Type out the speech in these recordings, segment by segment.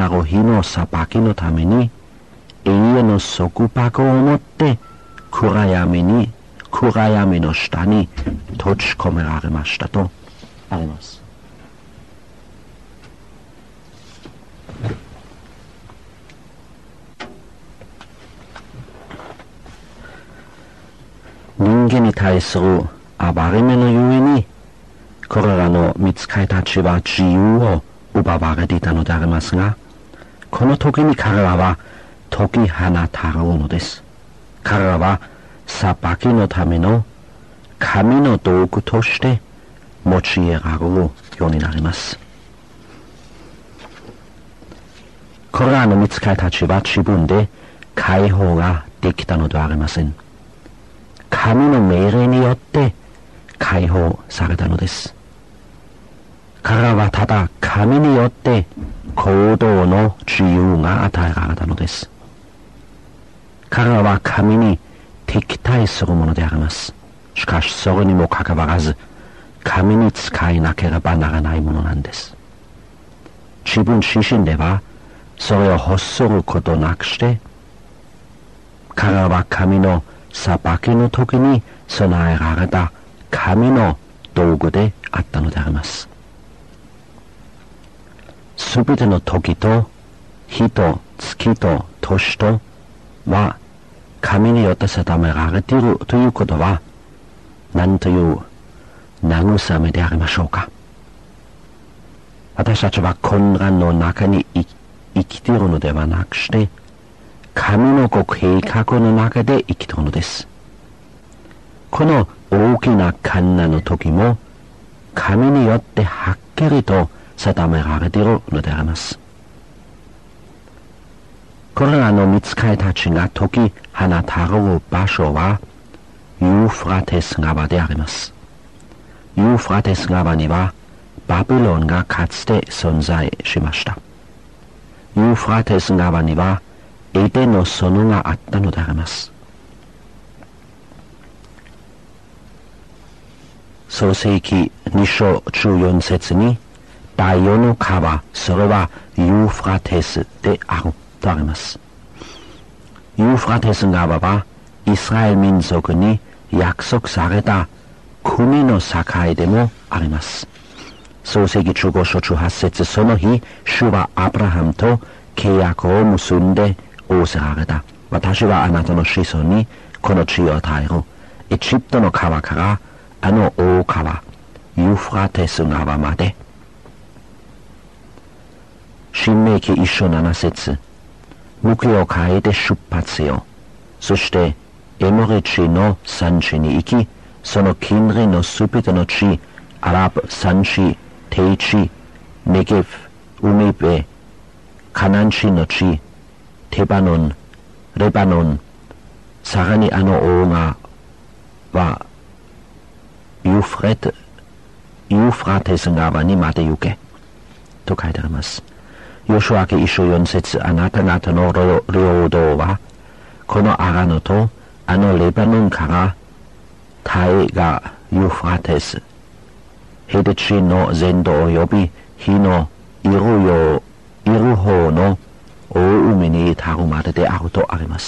なる日の裁きのために永遠の束縛を持って暗闇の下に閉じ込められましたとあります。人間に対する暴れ目のゆえにこれらの御使いたちは自由を奪われていたのでありますが、この時に彼らは解き放たれるのです。彼らは裁きのための神の道具として用いられるようになります。これらの御使いたちは自分で解放ができたのではありません。神の命令によって解放されたのです。彼らはただ神によって行動の自由が与えられたのです。彼らは神に敵対するものであります。しかしそれにもかかわらず神に仕えなければならないものなんです。自分自身ではそれを欲することなくして彼らは神の裁きの時に備えられた神の道具であったのであります。すべての時と日と月と年とは神によって定められているということは何という慰めでありましょうか。私たちは混乱の中に生きているのではなくして神のご計画の中で生きているのです。この大きな困難の時も神によってはっきりと定められているのであります。これらの御使いたちが解き放たれる場所はユーフラテス川であります。ユーフラテス川にはバビロンがかつて存在しました。ユーフラテス川にはエデンの園があったのであります。創世記2章14節に第4の川、それはユーフラテスであるとあります。ユーフラテス川はイスラエル民族に約束された国の境でもあります。創世記15章18節、その日、主はアブラハムと契約を結んで仰せられた。私はあなたの子孫にこの地を与える。エジプトの川からあの大川、ユーフラテス川まで。新明記1章7節、向きを変えて出発せよ。そしてエモリ地の産地に行き、その近隣のすべての地、アラブ産地、低地、ネゲフ、海辺、カナン地の地、レバノン、さらにあの大川はユーフラテス川にまで行けと書いてあります。ヨシュア記1章4節、あなた方の領土はこのアラノとあのレバノンから大河ユーフラテス、ヘデ地の全土及び火のいる方の大海に至るまでであるとあります。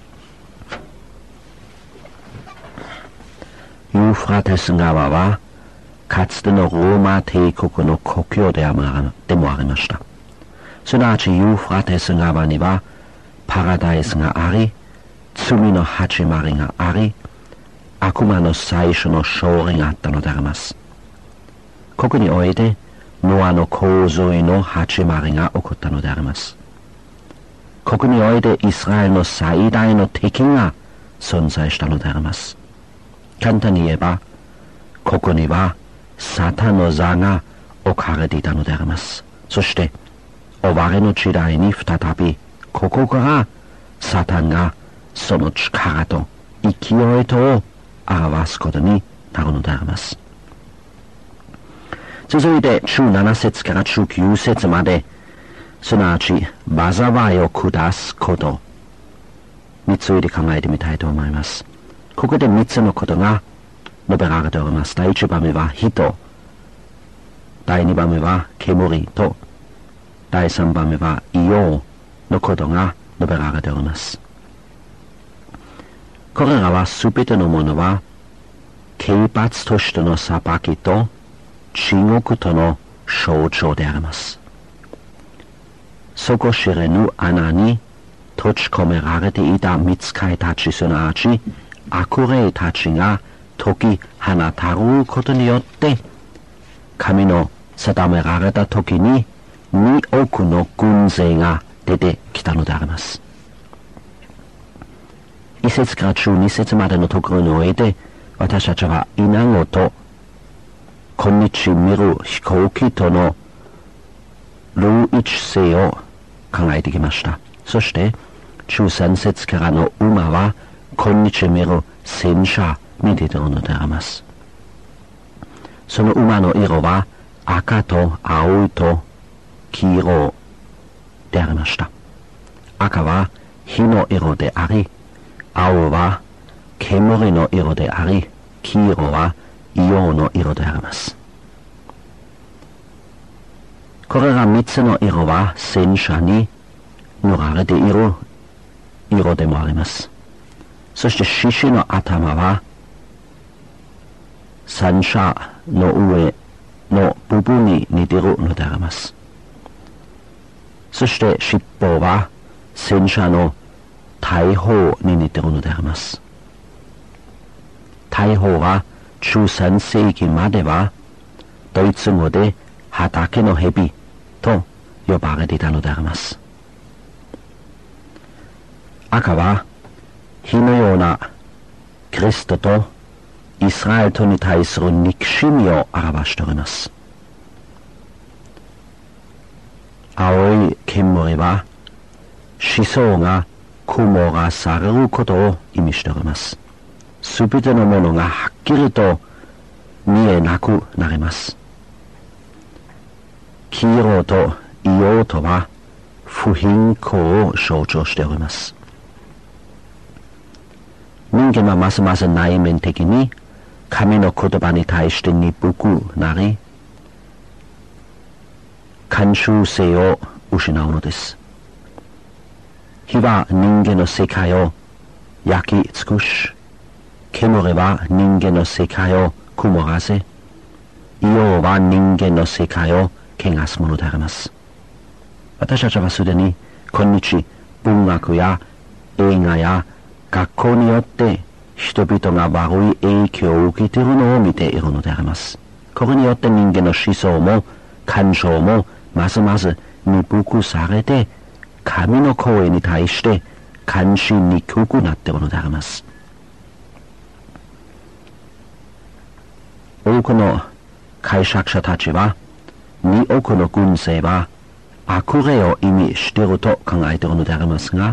ユーフラテス川はかつてのローマ帝国の故郷でもありました。すなわちユーフラテス川にはパラダイスがあり、罪の始まりがあり、悪魔の最初の勝利があったのであります。ここにおいてノアの洪水の始まりが起こったのであります。ここにおいてイスラエルの最大の敵が存在したのであります。簡単に言えば、ここにはサタンの座が置かれていたのであります。そして終わりの時代に再びここからサタンがその力と勢いとを表すことになるのであります。続いて17節から19節まで、すなわち災いを下すことについて考えてみたいと思います。ここで3つのことが述べられております。第1番目は火と、第2番目は煙と、 第3番目は硫黄のことが述べられております。これらはすべてのものは刑罰としての裁きと地獄との象徴であります。底知れぬ穴に閉じ込められていた御使いたち、すなわち悪霊たちが解き放たれることによって神の定められた時に2億の軍勢が出てきたのであります。1節から12節までのところにおいて、私たちはイナゴと今日見る飛行機との類一性を考えてきました。そして13節からの馬は今日見る戦車に出ているのであります。その馬の色は赤と青と黄色でありました。赤は火の色であり、青は煙の色であり、黄色は硫黄の色であります。これら3つの色は戦車に塗られている色でもあります。そして獅子の頭は戦車の上の部分に似ているのであります。そして尻尾は戦車の大砲に似ているのであります。大砲は13世紀まではドイツ語で畑の蛇と呼ばれていたのであります。赤は火のようなキリストとイスラエルとに対する憎しみを表しております。青い煙は思想が曇らされることを意味しております。すべてのものがはっきりと見えなくなります。黄色と硫黄とは不貧困を象徴しております。人間はますます内面的に神の言葉に対して鈍くなり、慣習性を失うのです。火は人間の世界を焼き尽くし、煙は人間の世界を曇らせ、硫黄は人間の世界を汚すものであります。私たちはすでに今日文学や映画や学校によって人々が悪い影響を受けているのを見ているのであります。これによって人間の思想も感情もますます鈍くされて、神の声に対して関心にくくなっているのであります。多くの解釈者たちは2億の軍勢は悪霊を意味していると考えているのでありますが、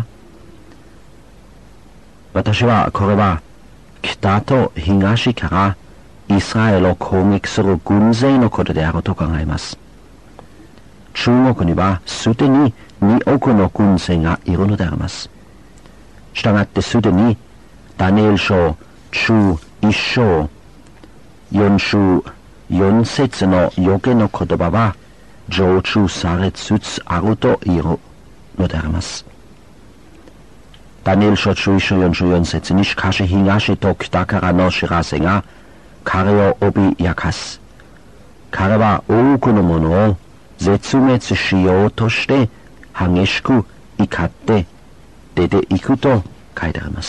私はこれは北と東からイスラエルを攻撃する軍勢のことであると考えます。中国にはすでに2億の軍勢がいるのであります。したがってすでにダニエル書中1章4章4節の予言の言葉は成就されつつあると言えるのであります。ダニエル書中1章44節に、しかし東と北からの知らせが彼を脅かす。彼は多くのものを絶滅しようとして激しく怒って出ていくと書いてあります。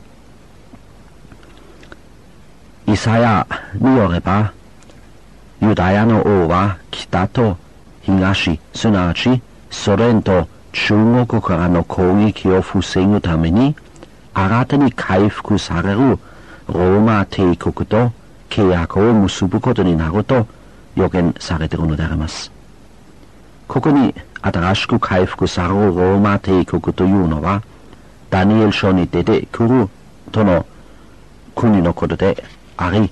イサヤによれば、ユダヤの王は北と東、すなわちソ連と中国からの攻撃を防ぐために、新たに回復されるローマ帝国と契約を結ぶことになると予言されているのであります。ここに新しく回復されるローマ帝国というのは、ダニエル書に出てくるとの国のことであり、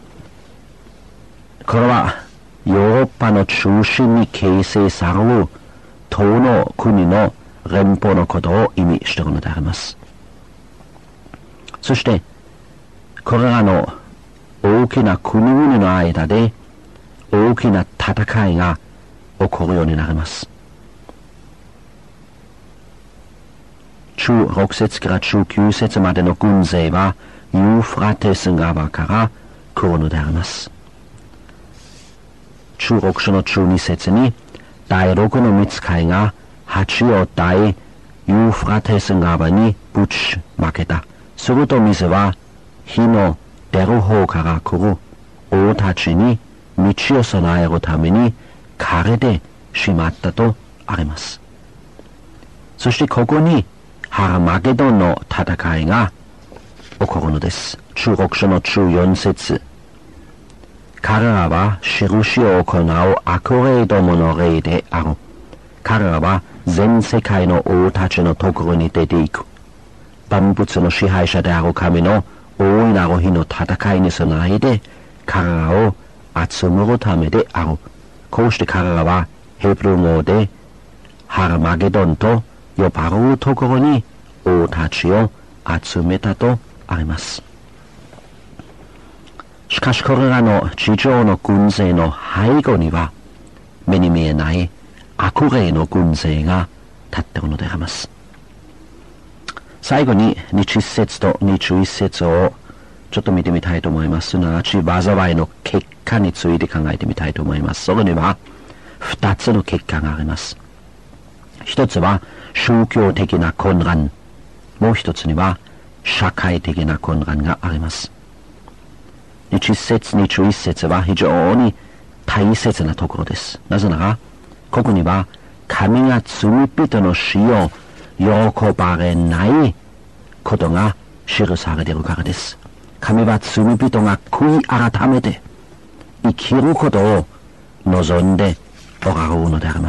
これはヨーロッパの中心に形成される東の国の連邦のことを意味しているのであります。そしてこれらの大きな国々の間で大きな戦いが起こるようになります。 中6節から中9節までの軍勢はユーフラテス川から来るのであります。中6章の中2節に第6の御使いが鉢を大ユーフラテス川にぶちまけた。すると水は火の出る方から来る王たちに道を備えるために枯れてしまったとあります。そしてここにハラマゲドンの戦いが起こるのです。中6章の中4節、彼らは印を行う悪霊どもの霊である。彼らは全世界の王たちのところに出ていく。万物の支配者である神の大いなる日の戦いに備えて彼らを集めるためである。こうして彼らはヘブル語でハラマゲドンと呼ばれるところに王たちを集めたとあります。しかしこれらの地上の軍勢の背後には目に見えない悪霊の軍勢が立っているのであります。最後に21節と21節をちょっと見てみたいと思います。すなわち災いの結果について考えてみたいと思います。それには2つの結果があります。一つは宗教的な混乱、もう一つには社会的な混乱があります。20節21節は非常に大切なところです。なぜならここには神が罪人の死を喜ばれないことが記されているからです。神は罪人が悔い改めて生きることを望んでおられるのであります。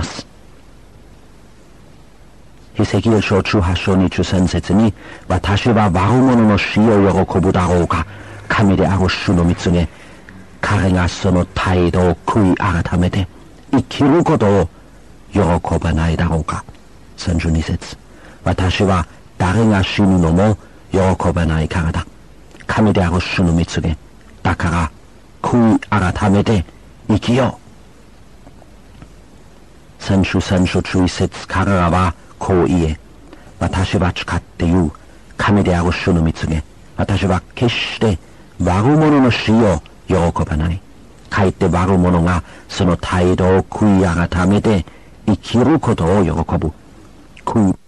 ヒセキエル書18章23節に、私は悪者の死を喜ぶだろうか。神である主の見告げ、彼がその態度を悔い改めて生きることを喜ばないだろうか。32節、私は誰が死ぬのも喜ばないからだ。神である主の見告げ、だから悔い改めて生きよう。3章3章11節、彼らはこう言え、私は誓って言う。神である主の見告げ、私は決して悪者の死を喜ばない。かえって悪者がその態度を悔い改めて生きることを喜ぶ。悔い